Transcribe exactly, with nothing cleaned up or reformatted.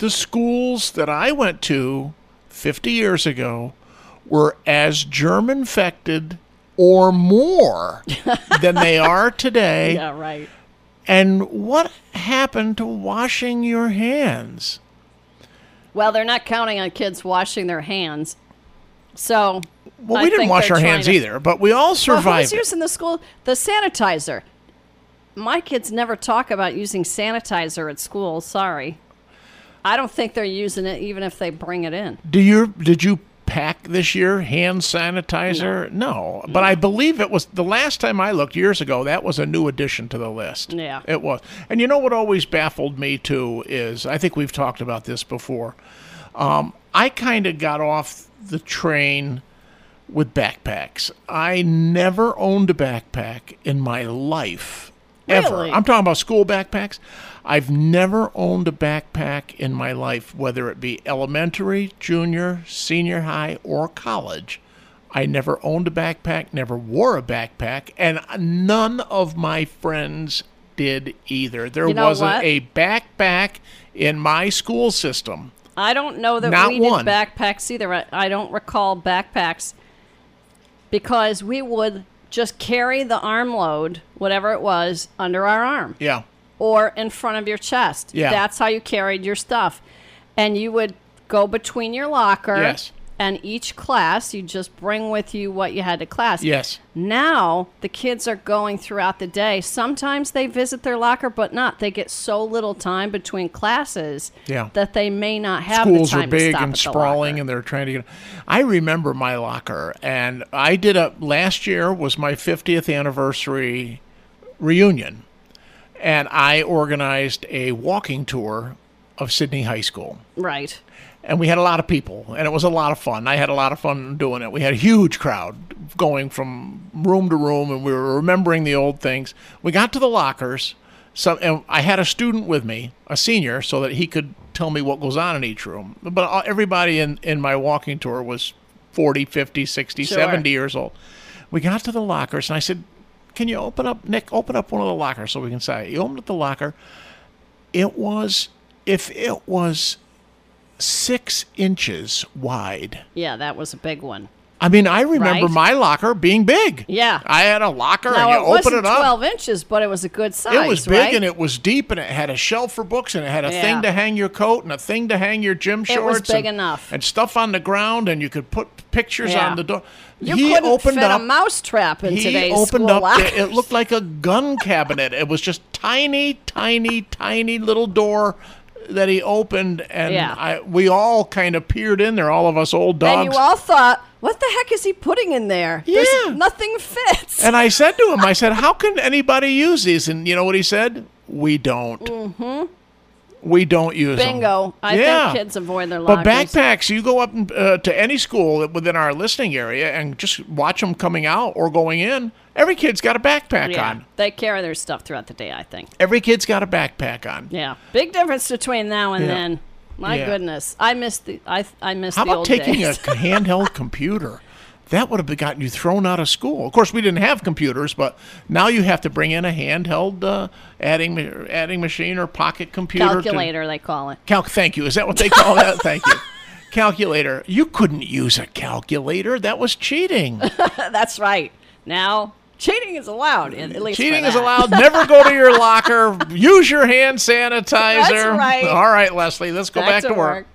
the schools that I went to fifty years ago were as germ-infected or more than they are today. Yeah, right. And what happened to washing your hands? Well, they're not counting on kids washing their hands. So, Well, I we didn't think wash they're our trying hands to- either, but we all Well, survived. who's it. using the school? The sanitizer. My kids never talk about using sanitizer at school. Sorry. I don't think they're using it even if they bring it in. Do you did you pack this year hand sanitizer? No, no. But I believe it was the last time I looked years ago. That was a new addition to the list. Yeah, it was. And you know what always baffled me too is I think we've talked about this before. Um, I kind of got off the train with backpacks. I never owned a backpack in my life. Ever. Really? I'm talking about school backpacks. I've never owned a backpack in my life, whether it be elementary, junior, senior high, or college. I never owned a backpack, never wore a backpack, and none of my friends did either. There You know wasn't what? a backpack in my school system. I don't know that Not we one. did backpacks either. I, I don't recall backpacks because we would just carry the arm load, whatever it was, under our arm Yeah. or in front of your chest. Yeah. That's how you carried your stuff. And you would go between your locker Yes. and each class, you just bring with you what you had to class. Yes. Now, the kids are going throughout the day. Sometimes they visit their locker, but not. They get so little time between classes Yeah. that they may not have Schools the are time to big stop and at the sprawling, locker. and they're trying to get. I remember my locker, and I did a last year was my fiftieth anniversary reunion, and I organized a walking tour of Sydney High School. Right. And we had a lot of people, and it was a lot of fun. I had a lot of fun doing it. We had a huge crowd going from room to room, and we were remembering the old things. We got to the lockers, so, and I had a student with me, a senior, so that he could tell me what goes on in each room. But all- everybody in, in my walking tour was forty, fifty, sixty, Sure. seventy years old. We got to the lockers, and I said, can you open up, Nick, open up one of the lockers so we can say. He opened up the locker. It was, if it was six inches wide. Yeah, that was a big one. I mean, I remember Right? my locker being big. Yeah. I had a locker, Now, and you it open wasn't it up. twelve inches, but it was a good size, It was big, right? and it was deep, and it had a shelf for books, and it had a Yeah. thing to hang your coat, and a thing to hang your gym It shorts. was big and, enough. And stuff on the ground, and you could put pictures Yeah. on the door. You he couldn't opened fit up, a mousetrap in he today's opened school up. lockers. The, it looked like a gun cabinet. It was just tiny, tiny, tiny little door that he opened, and Yeah. I, we all kind of peered in there. All of us old dogs. And you all thought, what the heck is he putting in there? Yeah. There's, nothing fits. And I said to him, I said, how can anybody use these? And you know what he said? We don't. Mm-hmm. We don't use them. Bingo. I Yeah. think kids avoid their But lockers. backpacks, you go up uh, to any school within our listening area and just watch them coming out or going in. Every kid's got a backpack yeah, on. they carry their stuff throughout the day, I think. Every kid's got a backpack on. Yeah, big difference between now and Yeah. then. My Yeah. goodness, I miss the I I miss How the about old taking days. a handheld computer? That would have gotten you thrown out of school. Of course, we didn't have computers, but now you have to bring in a handheld uh, adding adding machine or pocket computer. to- Calculator, they call it. Calc. Thank you. Is that what they call that? Thank you. Calculator. You couldn't use a calculator. That was cheating. That's right. Now cheating is allowed. At least for Cheating is that. allowed. Never go to your locker. Use your hand sanitizer. That's right. All right, Leslie. Let's go back, Back to to work. work.